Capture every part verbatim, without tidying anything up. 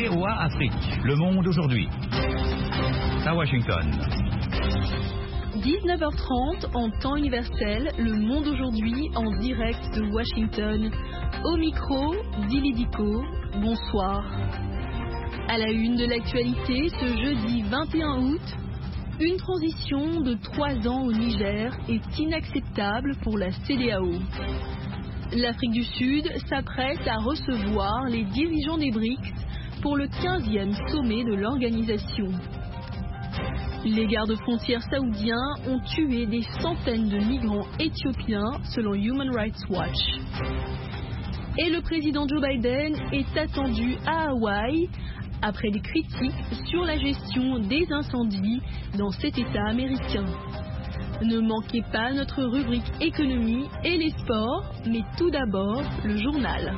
V O A Afrique, Le Monde aujourd'hui. À Washington. dix-neuf heures trente en temps universel, Le Monde aujourd'hui en direct de Washington. Au micro, Billy Dico, bonsoir. À la une de l'actualité, ce jeudi vingt et un août, une transition de trois ans au Niger est inacceptable pour la C E D A O. L'Afrique du Sud s'apprête à recevoir les dirigeants des B R I C S pour le quinzième sommet de l'organisation. Les gardes-frontières saoudiens ont tué des centaines de migrants éthiopiens selon Human Rights Watch. Et le président Joe Biden est attendu à Hawaï après des critiques sur la gestion des incendies dans cet État américain. Ne manquez pas notre rubrique économie et les sports, mais tout d'abord le journal.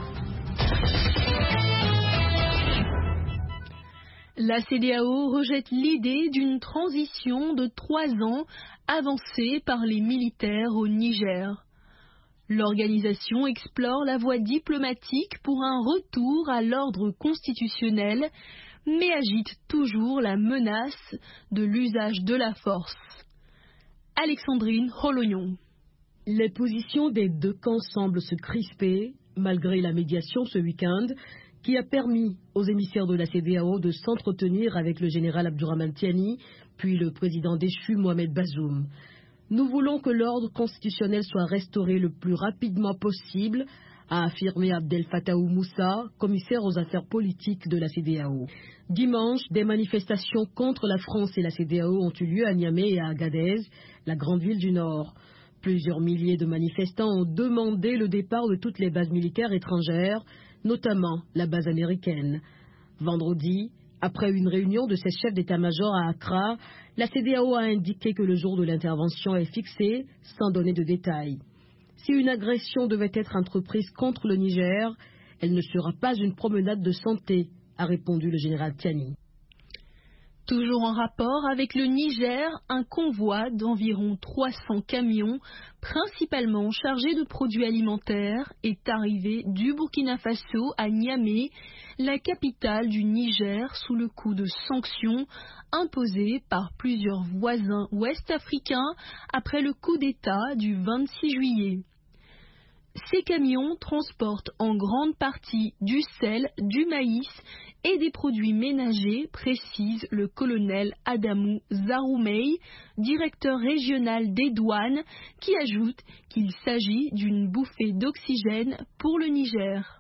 La C E D A O rejette l'idée d'une transition de trois ans avancée par les militaires au Niger. L'organisation explore la voie diplomatique pour un retour à l'ordre constitutionnel, mais agite toujours la menace de l'usage de la force. Alexandrine Holognon. Les positions des deux camps semblent se crisper, malgré la médiation ce week-end, qui a permis aux émissaires de la C E D A O de s'entretenir avec le général Abdourahmane Tiani, puis le président déchu Mohamed Bazoum. Nous voulons que l'ordre constitutionnel soit restauré le plus rapidement possible, a affirmé Abdel Fattah Moussa, commissaire aux affaires politiques de la C E D A O. Dimanche, des manifestations contre la France et la C E D A O ont eu lieu à Niamey et à Agadez, la grande ville du Nord. Plusieurs milliers de manifestants ont demandé le départ de toutes les bases militaires étrangères, notamment la base américaine. Vendredi, après une réunion de ses chefs d'état-major à Accra, la C E D A O a indiqué que le jour de l'intervention est fixé, sans donner de détails. Si une agression devait être entreprise contre le Niger, elle ne sera pas une promenade de santé, a répondu le général Tiani. Toujours en rapport avec le Niger, un convoi d'environ trois cents camions, principalement chargés de produits alimentaires, est arrivé du Burkina Faso à Niamey, la capitale du Niger, sous le coup de sanctions imposées par plusieurs voisins ouest-africains après le coup d'État du vingt-six juillet. Ces camions transportent en grande partie du sel, du maïs et des produits ménagers, précise le colonel Adamou Zaroumey, directeur régional des douanes, qui ajoute qu'il s'agit d'une bouffée d'oxygène pour le Niger.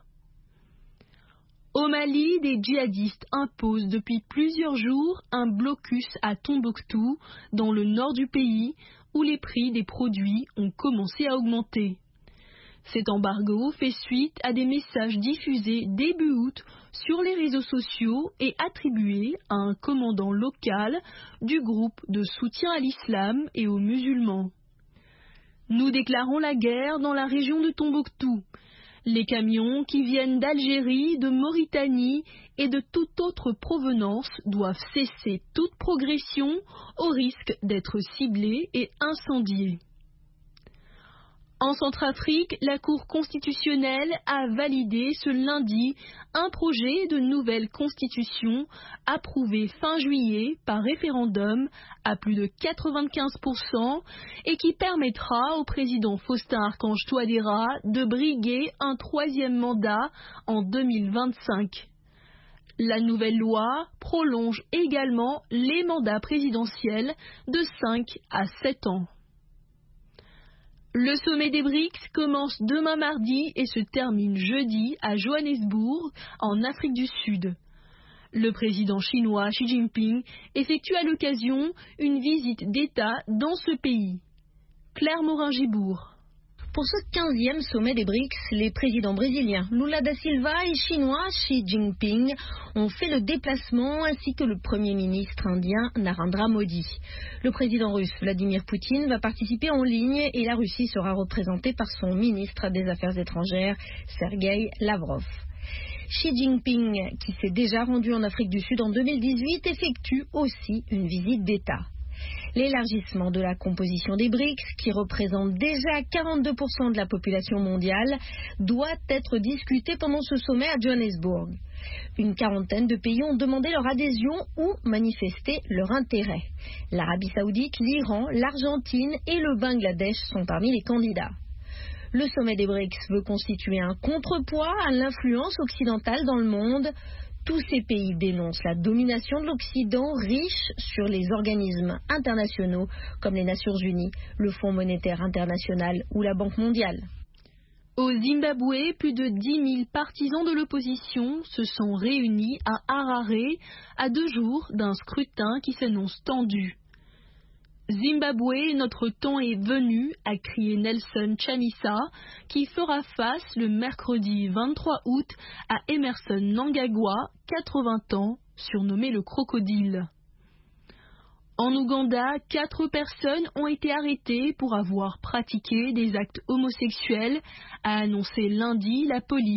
Au Mali, des djihadistes imposent depuis plusieurs jours un blocus à Tombouctou, dans le nord du pays, où les prix des produits ont commencé à augmenter. Cet embargo fait suite à des messages diffusés début août sur les réseaux sociaux et attribués à un commandant local du groupe de soutien à l'islam et aux musulmans. Nous déclarons la guerre dans la région de Tombouctou. Les camions qui viennent d'Algérie, de Mauritanie et de toute autre provenance doivent cesser toute progression au risque d'être ciblés et incendiés. En Centrafrique, la Cour constitutionnelle a validé ce lundi un projet de nouvelle constitution approuvé fin juillet par référendum à plus de quatre-vingt-quinze pour cent et qui permettra au président Faustin Archange Touadéra de briguer un troisième mandat en deux mille vingt-cinq. La nouvelle loi prolonge également les mandats présidentiels de cinq à sept ans. Le sommet des B R I C S commence demain mardi et se termine jeudi à Johannesburg, en Afrique du Sud. Le président chinois Xi Jinping effectue à l'occasion une visite d'État dans ce pays. Claire Morin-Gibourg. Pour ce quinzième sommet des B R I C S, les présidents brésiliens Lula da Silva et chinois Xi Jinping ont fait le déplacement ainsi que le premier ministre indien Narendra Modi. Le président russe Vladimir Poutine va participer en ligne et la Russie sera représentée par son ministre des Affaires étrangères Sergueï Lavrov. Xi Jinping, qui s'est déjà rendu en Afrique du Sud en deux mille dix-huit, effectue aussi une visite d'État. L'élargissement de la composition des B R I C S, qui représente déjà quarante-deux pour cent de la population mondiale, doit être discuté pendant ce sommet à Johannesburg. Une quarantaine de pays ont demandé leur adhésion ou manifesté leur intérêt. L'Arabie Saoudite, l'Iran, l'Argentine et le Bangladesh sont parmi les candidats. Le sommet des B R I C S veut constituer un contrepoids à l'influence occidentale dans le monde. Tous ces pays dénoncent la domination de l'Occident riche sur les organismes internationaux comme les Nations Unies, le Fonds monétaire international ou la Banque mondiale. Au Zimbabwe, plus de dix mille partisans de l'opposition se sont réunis à Harare à deux jours d'un scrutin qui s'annonce tendu. Zimbabwe, notre temps est venu, a crié Nelson Chamisa, qui fera face le mercredi vingt-trois août à Emerson Mnangagwa, quatre-vingts ans, surnommé le crocodile. En Ouganda, quatre personnes ont été arrêtées pour avoir pratiqué des actes homosexuels, a annoncé lundi la police.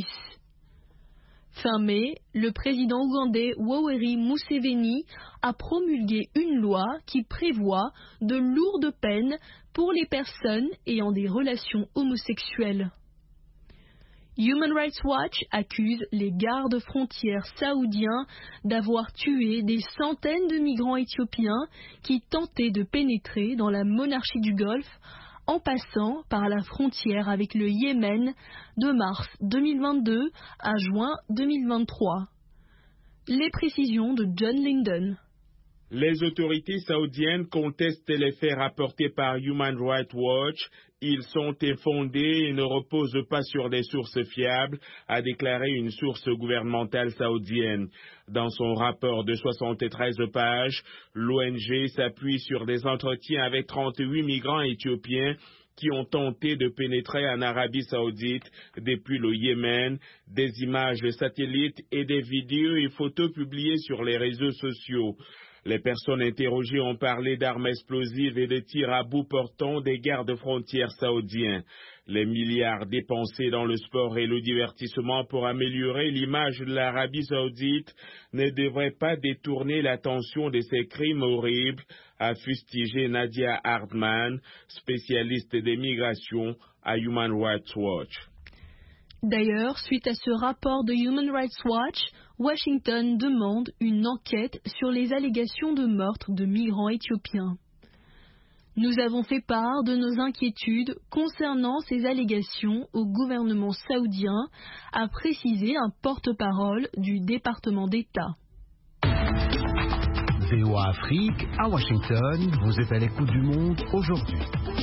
Fin mai, le président ougandais Yoweri Museveni a promulgué une loi qui prévoit de lourdes peines pour les personnes ayant des relations homosexuelles. Human Rights Watch accuse les gardes frontières saoudiens d'avoir tué des centaines de migrants éthiopiens qui tentaient de pénétrer dans la monarchie du Golfe en passant par la frontière avec le Yémen de mars deux mille vingt-deux à juin deux mille vingt-trois. Les précisions de John Linden. Les autorités saoudiennes contestent les faits rapportés par Human Rights Watch. Ils sont infondés et ne reposent pas sur des sources fiables, a déclaré une source gouvernementale saoudienne. Dans son rapport de soixante-treize pages, l'O N G s'appuie sur des entretiens avec trente-huit migrants éthiopiens qui ont tenté de pénétrer en Arabie Saoudite depuis le Yémen, des images satellites et des vidéos et photos publiées sur les réseaux sociaux. Les personnes interrogées ont parlé d'armes explosives et de tirs à bout portant des gardes-frontières saoudiens. Les milliards dépensés dans le sport et le divertissement pour améliorer l'image de l'Arabie Saoudite ne devraient pas détourner l'attention de ces crimes horribles, a fustigé Nadia Hardman, spécialiste des migrations à Human Rights Watch. D'ailleurs, suite à ce rapport de Human Rights Watch, Washington demande une enquête sur les allégations de meurtre de migrants éthiopiens. Nous avons fait part de nos inquiétudes concernant ces allégations au gouvernement saoudien, a précisé un porte-parole du département d'État. V O A Afrique, à Washington, vous êtes à l'écoute du monde aujourd'hui.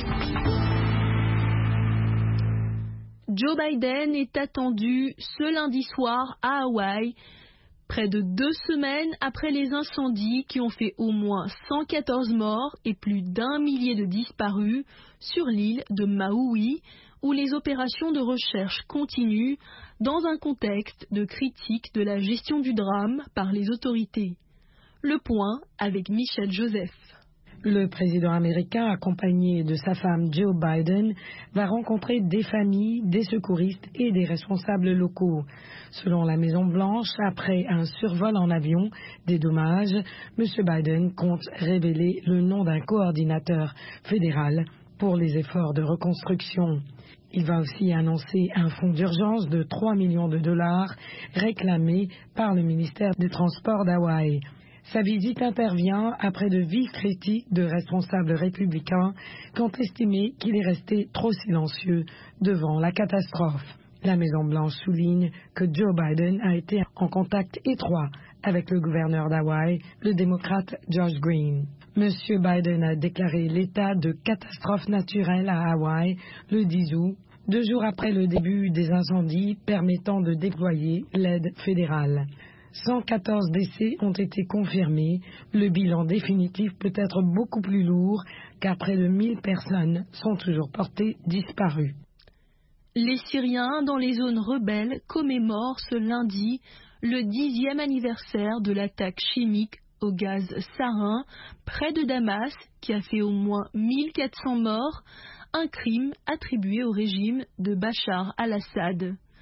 Joe Biden est attendu ce lundi soir à Hawaï, près de deux semaines après les incendies qui ont fait au moins cent quatorze morts et plus d'un millier de disparus sur l'île de Maui, où les opérations de recherche continuent dans un contexte de critique de la gestion du drame par les autorités. Le point avec Michel Joseph. Le président américain, accompagné de sa femme Joe Biden, va rencontrer des familles, des secouristes et des responsables locaux. Selon la Maison-Blanche, après un survol en avion des dommages, M. Biden compte révéler le nom d'un coordinateur fédéral pour les efforts de reconstruction. Il va aussi annoncer un fonds d'urgence de trois millions de dollars réclamé par le ministère des Transports d'Hawaï. Sa visite intervient après de vives critiques de responsables républicains qui ont estimé qu'il est resté trop silencieux devant la catastrophe. La Maison-Blanche souligne que Joe Biden a été en contact étroit avec le gouverneur d'Hawaï, le démocrate George Green. Monsieur Biden a déclaré l'état de catastrophe naturelle à Hawaï le dix août, deux jours après le début des incendies permettant de déployer l'aide fédérale. cent quatorze décès ont été confirmés. Le bilan définitif peut être beaucoup plus lourd car près de mille personnes sont toujours portées disparues. Les Syriens dans les zones rebelles commémorent ce lundi le dixième anniversaire de l'attaque chimique au gaz sarin près de Damas qui a fait au moins mille quatre cents morts, un crime attribué au régime de Bachar al-Assad.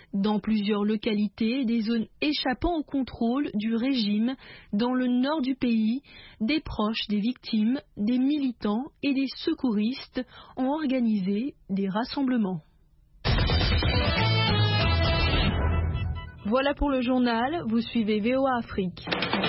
Dans plusieurs localités, des zones échappant au contrôle du régime, dans le nord du pays, des proches des victimes, des militants et des secouristes ont organisé des rassemblements. Voilà pour le journal, vous suivez V O A Afrique.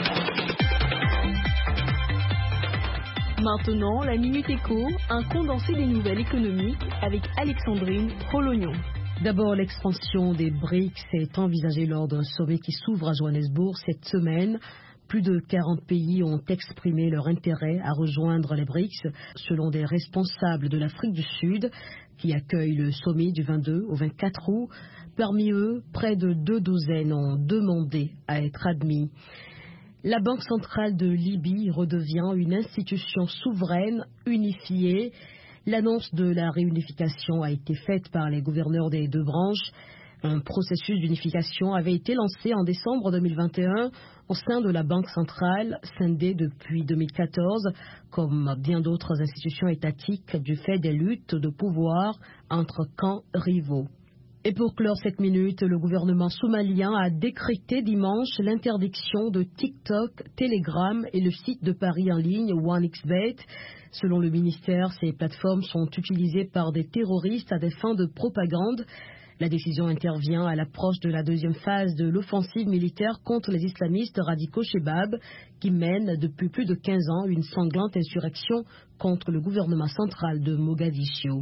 Maintenant, la Minute Éco, un condensé des nouvelles économiques avec Alexandrine Rolognon. D'abord, l'expansion des B R I C S est envisagée lors d'un sommet qui s'ouvre à Johannesburg cette semaine. Plus de quarante pays ont exprimé leur intérêt à rejoindre les B R I C S, selon des responsables de l'Afrique du Sud, qui accueillent le sommet du vingt-deux au vingt-quatre août. Parmi eux, près de deux douzaines ont demandé à être admis. La Banque centrale de Libye redevient une institution souveraine, unifiée. L'annonce de la réunification a été faite par les gouverneurs des deux branches. Un processus d'unification avait été lancé en décembre deux mille vingt et un au sein de la Banque centrale, scindée depuis deux mille quatorze, comme bien d'autres institutions étatiques, du fait des luttes de pouvoir entre camps rivaux. Et pour clore cette minute, le gouvernement somalien a décrété dimanche l'interdiction de TikTok, Telegram et le site de paris en ligne OneXBet. Selon le ministère, ces plateformes sont utilisées par des terroristes à des fins de propagande. La décision intervient à l'approche de la deuxième phase de l'offensive militaire contre les islamistes radicaux Chebab, qui mènent depuis plus de quinze ans une sanglante insurrection contre le gouvernement central de Mogadiscio.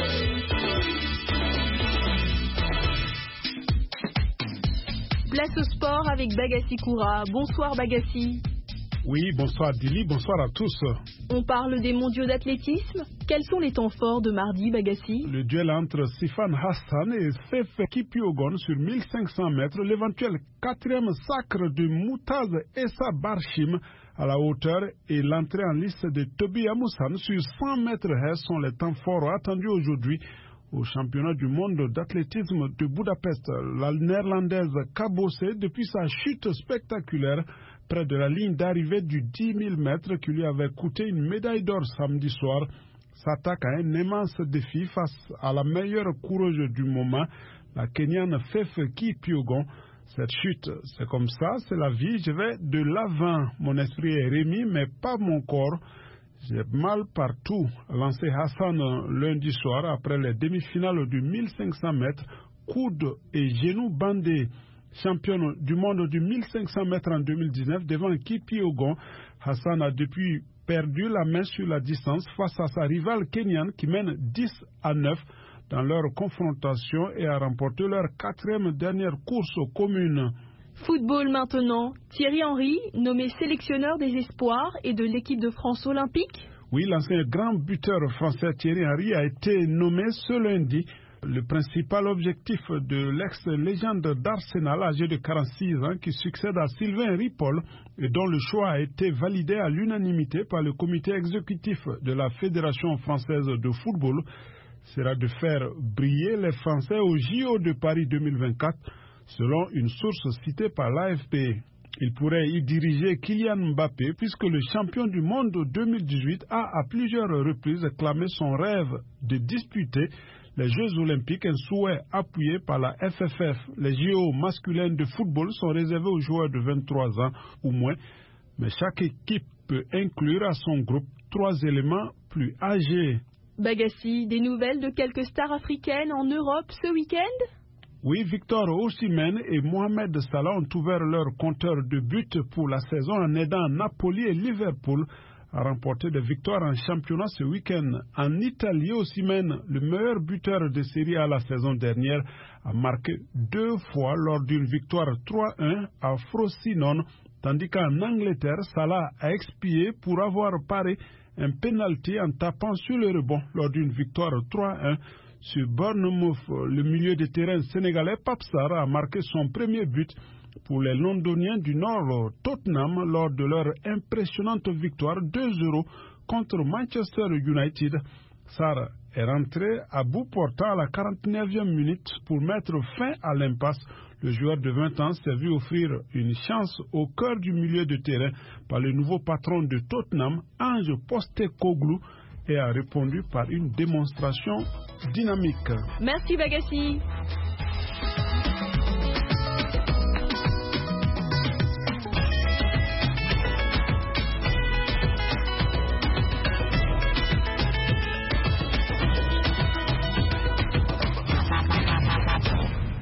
Place au sport avec Bagassi Koura. Bonsoir Bagassi. Oui, bonsoir Dili, bonsoir à tous. On parle des mondiaux d'athlétisme. Quels sont les temps forts de mardi, Bagassi? Le duel entre Sifan Hassan et Seif Kipiogon sur mille cinq cents mètres, l'éventuel quatrième sacre de Moutaz Essa Barshim à la hauteur et l'entrée en liste de Toby Amoussan sur cent mètres haies sont les temps forts attendus aujourd'hui au championnat du monde d'athlétisme de Budapest. La néerlandaise cabossée depuis sa chute spectaculaire près de la ligne d'arrivée du dix mille mètres qui lui avait coûté une médaille d'or samedi soir, s'attaque à un immense défi face à la meilleure coureuse du moment, la Kenyane Faith Kipyegon. Cette chute, c'est comme ça, c'est la vie, je vais de l'avant. Mon esprit est remis, mais pas mon corps. J'ai mal partout, lancé Hassan lundi soir après les demi-finales du mille cinq cents mètres, coudes et genoux bandés. Championne du monde du mille cinq cents mètres en deux mille dix-neuf devant Kipyegon, Hassan a depuis perdu la main sur la distance face à sa rivale kenyane qui mène dix à neuf dans leur confrontation et a remporté leur quatrième dernière course commune. Football maintenant. Thierry Henry, nommé sélectionneur des espoirs et de l'équipe de France olympique. Oui, l'ancien grand buteur français Thierry Henry a été nommé ce lundi. Le principal objectif de l'ex-légende d'Arsenal, âgé de quarante-six ans, qui succède à Sylvain Ripoll et dont le choix a été validé à l'unanimité par le comité exécutif de la Fédération française de football, sera de faire briller les Français au J O de Paris deux mille vingt-quatre, selon une source citée par l'A F P. Il pourrait y diriger Kylian Mbappé puisque le champion du monde deux mille dix-huit a à plusieurs reprises clamé son rêve de disputer les Jeux Olympiques, un souhait appuyé par la F F F. Les J O masculins de football sont réservés aux joueurs de vingt-trois ans ou moins, mais chaque équipe peut inclure à son groupe trois éléments plus âgés. Bagassi, des nouvelles de quelques stars africaines en Europe ce week-end? Oui, Victor Osimhen et Mohamed Salah ont ouvert leur compteur de buts pour la saison en aidant Napoli et Liverpool à remporter des victoires en championnat ce week-end. En Italie, Osimhen, le meilleur buteur de Serie A la saison dernière, a marqué deux fois lors d'une victoire trois un à Frosinone, tandis qu'en Angleterre, Salah a expié pour avoir paré un penalty en tapant sur le rebond lors d'une victoire trois un. Sur Bournemouth, le milieu de terrain sénégalais Pape Sarr a marqué son premier but pour les Londoniens du Nord, Tottenham, lors de leur impressionnante victoire deux zéro contre Manchester United. Sarr est rentré à bout portant à la quarante-neuvième minute pour mettre fin à l'impasse. Le joueur de vingt ans s'est vu offrir une chance au cœur du milieu de terrain par le nouveau patron de Tottenham, Ange Postecoglou, et a répondu par une démonstration dynamique. Merci Bagassi.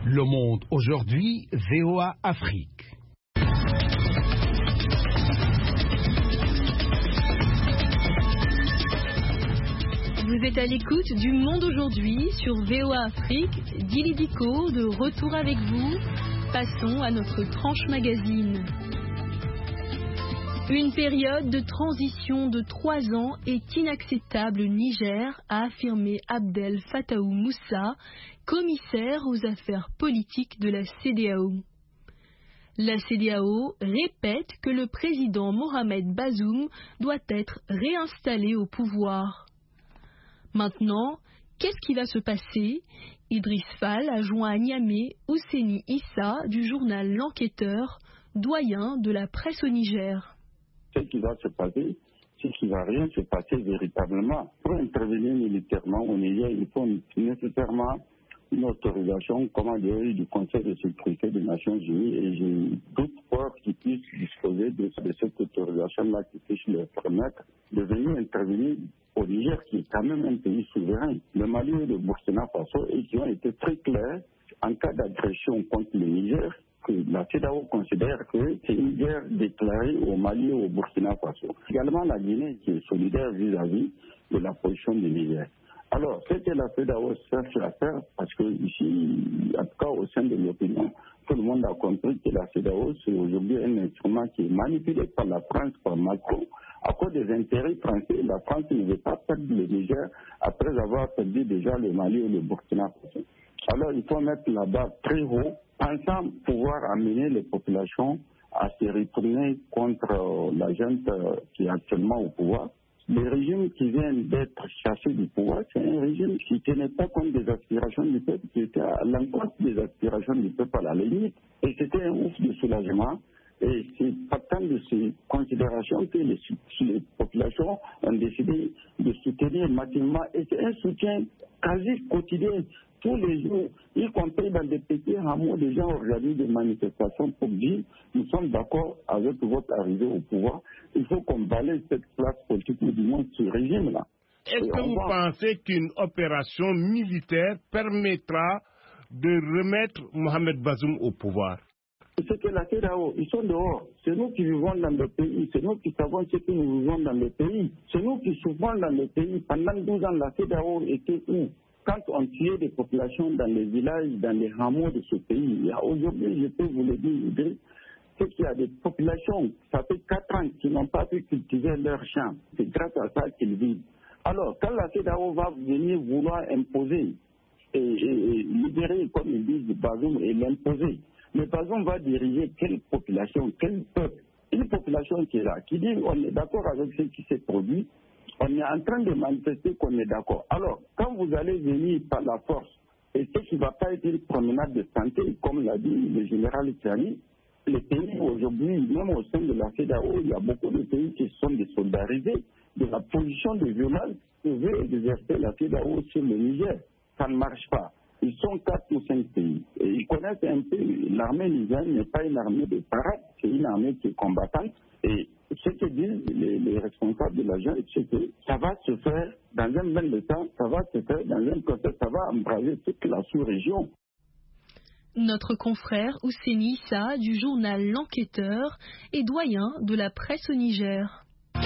Le Monde aujourd'hui, V O A Afrique. Vous êtes à l'écoute du Monde aujourd'hui sur V O A Afrique. Dili Diko de retour avec vous. Passons à notre tranche magazine. Une période de transition de trois ans est inacceptable au Niger, a affirmé Abdel Fattah Moussa, commissaire aux affaires politiques de la C D A O. La C D A O répète que le président Mohamed Bazoum doit être réinstallé au pouvoir. Maintenant, qu'est-ce qui va se passer? Idriss Fall a joint à Niamey Ouseni Issa du journal L'Enquêteur, doyen de la presse au Niger. Ce qui va se passer, c'est qu'il ne va rien se passer véritablement. Pour intervenir militairement au Niger, il faut nécessairement une autorisation, comment dire, du Conseil de sécurité des Nations Unies, et je doute fort qu'ils puissent disposer de, de cette autorisation-là qui puisse leur permettre de venir intervenir au Niger, qui est quand même un pays souverain, le Mali et le Burkina Faso, et qui ont été très clairs en cas d'agression contre le Niger, que la C E D E A O considère que c'est une guerre déclarée au Mali et au Burkina Faso. Également la Guinée qui est solidaire vis-à-vis de la position du Niger. Alors, ce que la C E D E A O cherche à faire, parce que ici, en tout cas au sein de l'opinion, tout le monde a compris que la C E D E A O, c'est aujourd'hui un instrument qui est manipulé par la France, par Macron. À cause des intérêts français, la France ne veut pas perdre le Niger après avoir perdu déjà le Mali et le Burkina Faso. Alors, il faut mettre la barre très haut, pensant pouvoir amener les populations à se retourner contre euh, la junte euh, qui est actuellement au pouvoir. Le régime qui vient d'être chassé du pouvoir, c'est un régime qui ne tenait pas compte des aspirations du peuple, qui était à l'encontre des aspirations du peuple à la limite. Et c'était un ouf de soulagement. Et c'est partant de ces considérations que les, les populations ont décidé de soutenir massivement. Et c'est un soutien quasi quotidien, tous les jours, y compris dans des petits hameaux, des gens organisent des manifestations pour dire nous sommes d'accord avec votre arrivée au pouvoir. Il faut qu'on balaye cette classe politique du monde, ce régime-là. Est-ce que vous va... pensez qu'une opération militaire permettra de remettre Mohamed Bazoum au pouvoir? C'est que la C E D E A O, ils sont dehors. C'est nous qui vivons dans le pays. C'est nous qui savons ce que nous vivons dans le pays. C'est nous qui souffrons dans le pays. Pendant douze ans, la C E D E A O était où? Quand on tuait des populations dans les villages, dans les hameaux de ce pays, aujourd'hui, je peux vous le dire, c'est qu'il y a des populations, ça fait quatre ans, qui n'ont pas pu cultiver leurs champs. C'est grâce à ça qu'ils vivent. Alors, quand la C E D E A O va venir vouloir imposer et, et, et libérer, comme ils disent, Bazoum et l'imposer, mais Bazoum va diriger quelle population, quel peuple? Une population qui est là, qui dit on est d'accord avec ce qui s'est produit, on est en train de manifester qu'on est d'accord. Alors, quand vous allez venir par la force, et ce qui ne va pas être une promenade de santé, comme l'a dit le général Tiani, les pays aujourd'hui, même au sein de la C E D E A O, il y a beaucoup de pays qui sont désolidarisés de la position de violence que veut exercer la C E D E A O sur le Niger. Ça ne marche pas. Ils sont quatre ou cinq pays. Et ils connaissent un peu, l'armée nigérienne n'est pas une armée de parade, c'est une armée qui est combattante. Et ce que disent les, les responsables de la junte, c'est que ça va se faire dans un même de temps, ça va se faire dans un côté, ça va embraser toute la sous-région. Notre confrère Ouseni Issa du journal L'Enquêteur est doyen de la presse au Niger.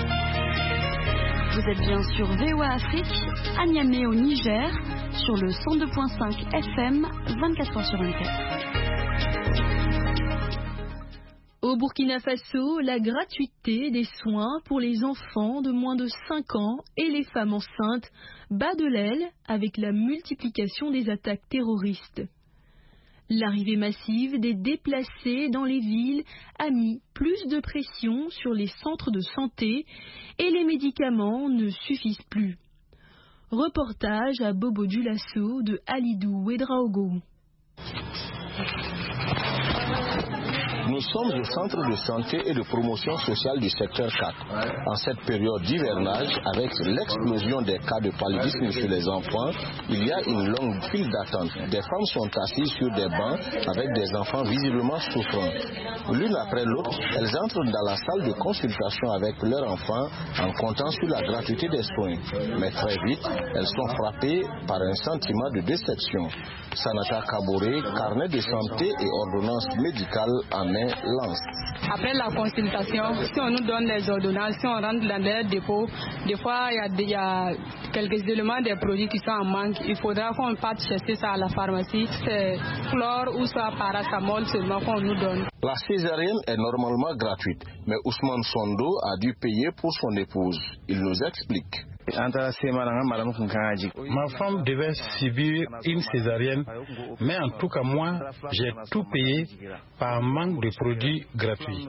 Vous êtes bien sur V O A Afrique, à Niamey au Niger, sur le cent deux virgule cinq F M, vingt-quatre heures sur vingt-quatre. Au Burkina Faso, la gratuité des soins pour les enfants de moins de cinq ans et les femmes enceintes bat de l'aile avec la multiplication des attaques terroristes. L'arrivée massive des déplacés dans les villes a mis plus de pression sur les centres de santé et les médicaments ne suffisent plus. Reportage à Bobo Dioulasso de Alidou Ouedraogo. Nous sommes au centre de santé et de promotion sociale du secteur quatre. En cette période d'hivernage, avec l'explosion des cas de paludisme chez les enfants, il y a une longue file d'attente. Des femmes sont assises sur des bancs avec des enfants visiblement souffrants. L'une après l'autre, elles entrent dans la salle de consultation avec leurs enfants en comptant sur la gratuité des soins. Mais très vite, elles sont frappées par un sentiment de déception. Sanata Kabore, carnet de santé et ordonnance médicale en main lance. Après la consultation, si on nous donne des ordonnances, si on rentre dans les dépôts, des fois il y, y a quelques éléments des produits qui sont en manque. Il faudra qu'on parte chercher ça à la pharmacie. C'est chlore ou soit paracétamol seulement qu'on nous donne. La césarienne est normalement gratuite, mais Ousmane Sondo a dû payer pour son épouse. Il nous explique. Ma femme devait subir une césarienne, mais en tout cas moi, j'ai tout payé par manque de produits gratuits.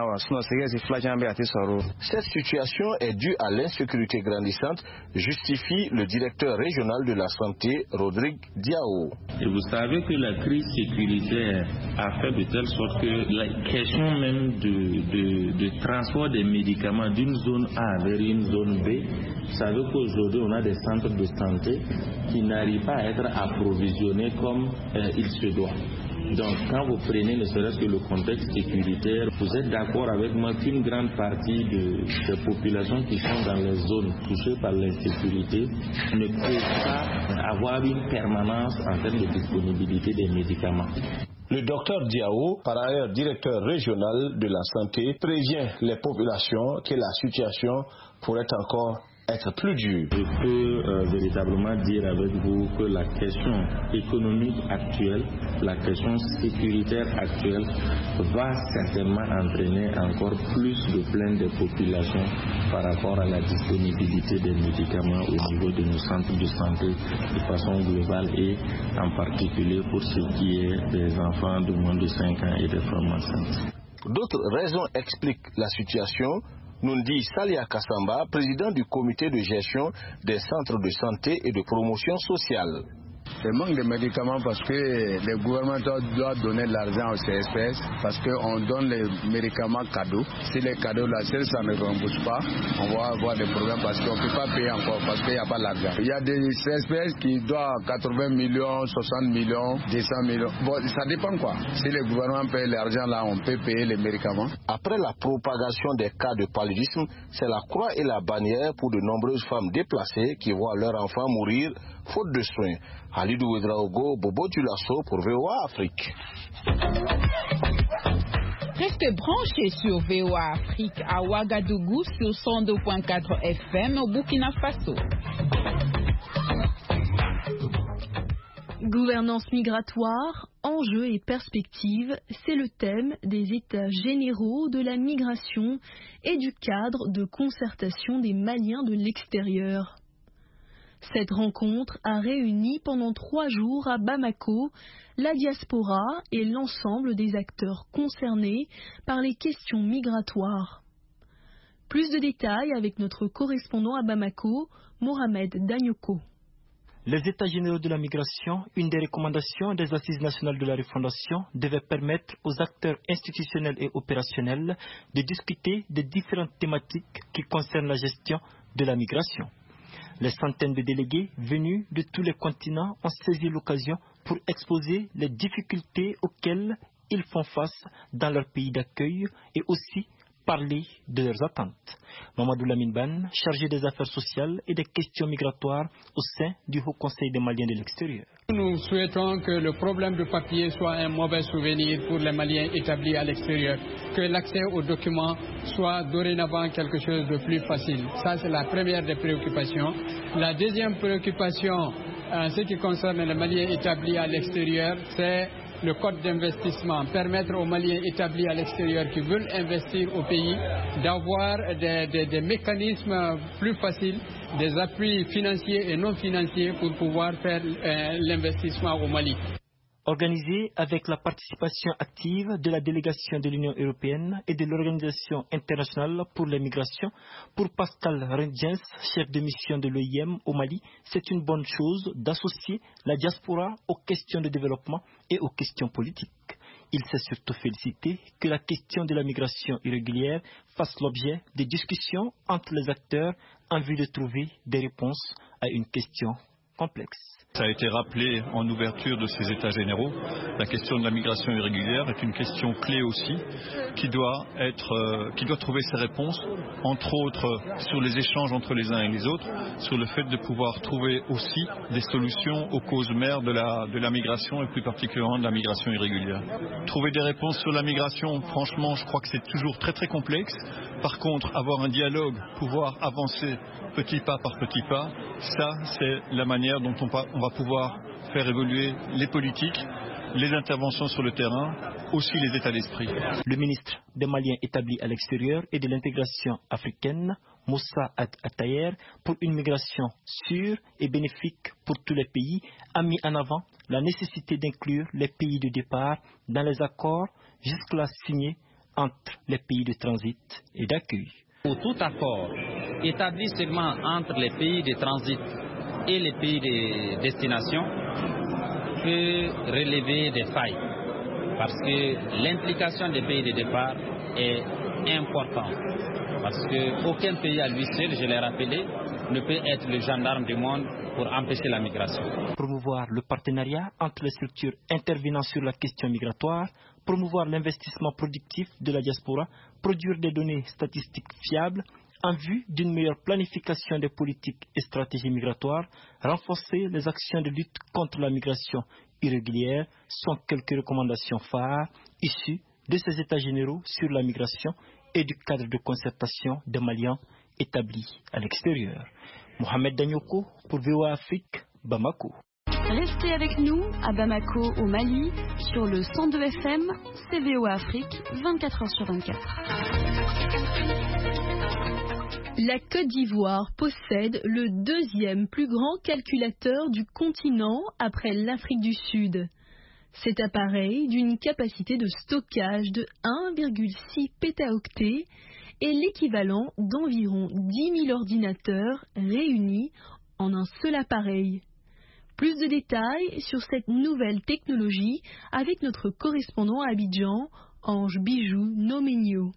Cette situation est due à l'insécurité grandissante, justifie le directeur régional de la santé, Rodrigue Diao. Et vous savez que la crise sécuritaire a fait de telle sorte que la question même de, de, de transport des médicaments d'une zone A vers une zone B, vous savez qu'aujourd'hui on a des centres de santé qui n'arrivent pas à être approvisionnés comme euh, il se doit. Donc quand vous prenez ne serait-ce que le contexte sécuritaire, vous êtes d'accord avec moi qu'une grande partie de, des populations qui sont dans les zones touchées par l'insécurité ne peuvent pas avoir une permanence en termes de disponibilité des médicaments. Le docteur Diao, par ailleurs directeur régional de la santé, prévient les populations que la situation pourrait encore être plus dur. Je peux euh, véritablement dire avec vous que la question économique actuelle, la question sécuritaire actuelle va certainement entraîner encore plus de plaintes des populations par rapport à la disponibilité des médicaments au niveau de nos centres de santé de façon globale et en particulier pour ce qui est des enfants de moins de cinq ans et des femmes enceintes. D'autres raisons expliquent la situation, nous dit Salia Kassamba, président du comité de gestion des centres de santé et de promotion sociale. Le manque de médicaments parce que le gouvernement doit donner l'argent au C S P S parce qu'on donne les médicaments cadeaux. Si les cadeaux là, si ça ne rembourse pas, on va avoir des problèmes parce qu'on ne peut pas payer encore parce qu'il n'y a pas l'argent. Il y a des C S P S qui doivent quatre-vingts millions, soixante millions, deux cents millions. Bon, ça dépend quoi. Si le gouvernement paye l'argent là, on peut payer les médicaments. Après la propagation des cas de paludisme, c'est la croix et la bannière pour de nombreuses femmes déplacées qui voient leurs enfants mourir faute de soins. Halidou Ouedraogo, Bobo Dulasso pour V O A Afrique. Restez branchés sur V O A Afrique à Ouagadougou sur cent deux point quatre F M au Burkina Faso. Gouvernance migratoire, enjeux et perspectives, c'est le thème des États généraux de la migration et du cadre de concertation des Maliens de l'extérieur. Cette rencontre a réuni pendant trois jours à Bamako la diaspora et l'ensemble des acteurs concernés par les questions migratoires. Plus de détails avec notre correspondant à Bamako, Mohamed Danyoko. Les États généraux de la migration, une des recommandations des Assises nationales de la refondation, devait permettre aux acteurs institutionnels et opérationnels de discuter des différentes thématiques qui concernent la gestion de la migration. Les centaines de délégués venus de tous les continents ont saisi l'occasion pour exposer les difficultés auxquelles ils font face dans leur pays d'accueil et aussi parler de leurs attentes. Mamadou Lamine Ban, chargé des affaires sociales et des questions migratoires au sein du Haut Conseil des Maliens de l'extérieur. Nous souhaitons que le problème de papier soit un mauvais souvenir pour les Maliens établis à l'extérieur, que l'accès aux documents soit dorénavant quelque chose de plus facile. Ça, c'est la première des préoccupations. La deuxième préoccupation, en ce qui concerne les Maliens établis à l'extérieur, c'est le code d'investissement, permettre aux Maliens établis à l'extérieur qui veulent investir au pays d'avoir des, des, des mécanismes plus faciles, des appuis financiers et non financiers pour pouvoir faire euh, l'investissement au Mali. Organisé avec la participation active de la délégation de l'Union européenne et de l'Organisation internationale pour les migrations, pour Pascal Rengens, chef de mission de l'O I M au Mali, c'est une bonne chose d'associer la diaspora aux questions de développement et aux questions politiques. Il s'est surtout félicité que la question de la migration irrégulière fasse l'objet de discussions entre les acteurs en vue de trouver des réponses à une question complexe. Ça a été rappelé en ouverture de ces états généraux. La question de la migration irrégulière est une question clé aussi qui doit, être, euh, qui doit trouver ses réponses, entre autres sur les échanges entre les uns et les autres, sur le fait de pouvoir trouver aussi des solutions aux causes mères de la, de la migration et plus particulièrement de la migration irrégulière. Trouver des réponses sur la migration, franchement, je crois que c'est toujours très très complexe. Par contre, avoir un dialogue, pouvoir avancer petit pas par petit pas, ça c'est la manière dont on va, on va pouvoir faire évoluer les politiques, les interventions sur le terrain, aussi les états d'esprit. Le ministre des Maliens établi à l'extérieur et de l'intégration africaine, Moussa Attayer, pour une migration sûre et bénéfique pour tous les pays, a mis en avant la nécessité d'inclure les pays de départ dans les accords jusque-là signés entre les pays de transit et d'accueil. Pour tout accord établi seulement entre les pays de transit et les pays de destination peut relever des failles parce que l'implication des pays de départ est importante. Parce qu'aucun pays à lui seul, je l'ai rappelé, ne peut être le gendarme du monde pour empêcher la migration. Promouvoir le partenariat entre les structures intervenant sur la question migratoire, promouvoir l'investissement productif de la diaspora, produire des données statistiques fiables en vue d'une meilleure planification des politiques et stratégies migratoires, renforcer les actions de lutte contre la migration irrégulière sont quelques recommandations phares issues de ces états généraux sur la migration et du cadre de concertation des Maliens établis à l'extérieur. Mohamed Danyoko pour V O A Afrique, Bamako. Restez avec nous à Bamako au Mali sur le cent deux F M, c'est V O A Afrique, vingt-quatre heures sur vingt-quatre. La Côte d'Ivoire possède le deuxième plus grand calculateur du continent après l'Afrique du Sud. Cet appareil, d'une capacité de stockage de un virgule six pétaoctets, est l'équivalent d'environ dix mille ordinateurs réunis en un seul appareil. Plus de détails sur cette nouvelle technologie avec notre correspondant à Abidjan, Ange Bijou Nomenio.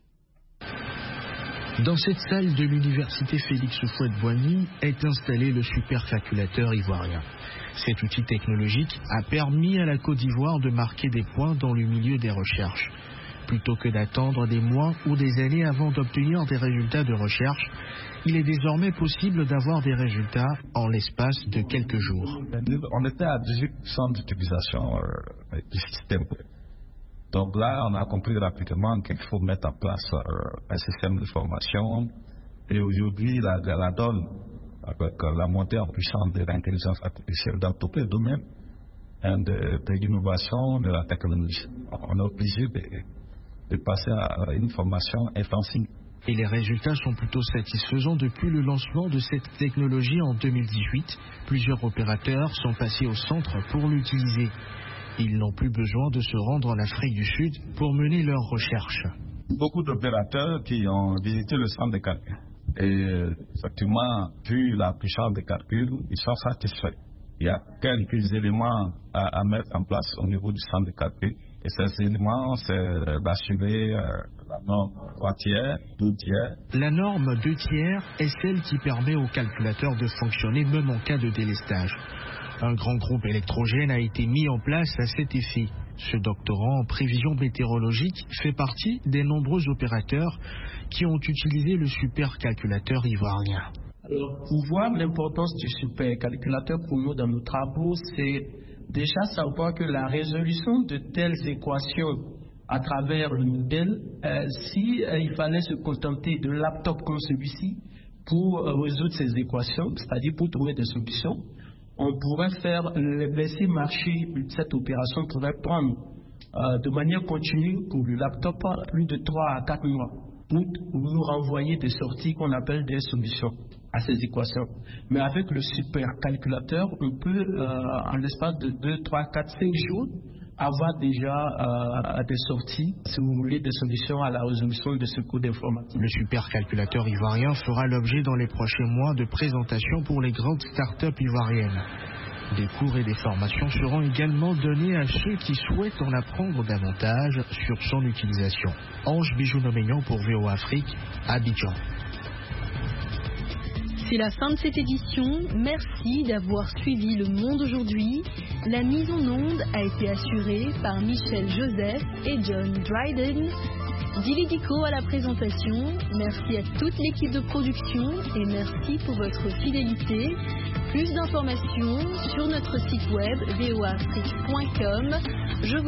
Dans cette salle de l'université Félix Houphouët-Boigny est installé le supercalculateur ivoirien. Cet outil technologique a permis à la Côte d'Ivoire de marquer des points dans le milieu des recherches. Plutôt que d'attendre des mois ou des années avant d'obtenir des résultats de recherche, il est désormais possible d'avoir des résultats en l'espace de quelques jours. On était à dix-huit pour cent d'utilisation euh, du système. Donc là, on a compris rapidement qu'il faut mettre en place euh, un système de formation. Et aujourd'hui, la, la donne, avec la montée en puissance de l'intelligence artificielle dans tous les domaines hein, de, de l'innovation, de la technologie, on est obligé de, de passer à une formation intensive. Et les résultats sont plutôt satisfaisants depuis le lancement de cette technologie en deux mille dix-huit. Plusieurs opérateurs sont passés au centre pour l'utiliser. Ils n'ont plus besoin de se rendre en Afrique du Sud pour mener leurs recherches. Beaucoup d'opérateurs qui ont visité le centre de calcul. Et effectivement, vu la puissance des calculs, ils sont satisfaits. Il y a quelques éléments à, à mettre en place au niveau du centre de calcul. Et ces éléments, c'est d'assurer euh, la norme trois tiers, deux tiers. La norme deux tiers est celle qui permet au calculateur de fonctionner même en cas de délestage. Un grand groupe électrogène a été mis en place à cet effet. Ce doctorant en prévision météorologique fait partie des nombreux opérateurs qui ont utilisé le supercalculateur ivoirien. Alors, pour voir l'importance du supercalculateur pour nous dans nos travaux, c'est déjà savoir que la résolution de telles équations à travers le modèle, euh, si euh, il fallait se contenter de laptops comme celui-ci pour euh, résoudre ces équations, c'est-à-dire pour trouver des solutions, on pourrait faire laisser marcher cette opération pourrait prendre euh, de manière continue pour le laptop plus de trois à quatre mois pour nous renvoyer des sorties qu'on appelle des solutions à ces équations. Mais avec le supercalculateur, on peut euh, en l'espace de deux, trois, quatre, cinq jours avoir déjà euh, des sorties, si vous voulez, des solutions à la résolution de ce coût d'informatique. Le supercalculateur ivoirien fera l'objet dans les prochains mois de présentations pour les grandes start-up ivoiriennes. Des cours et des formations seront également donnés à ceux qui souhaitent en apprendre davantage sur son utilisation. Ange Bijou-Nomeignan pour V O A Afrique, Abidjan. C'est la fin de cette édition. Merci d'avoir suivi Le Monde aujourd'hui. La mise en onde a été assurée par Michel Joseph et John Dryden. Dili Diko à la présentation. Merci à toute l'équipe de production et merci pour votre fidélité. Plus d'informations sur notre site web v o a afrique point com. Je vous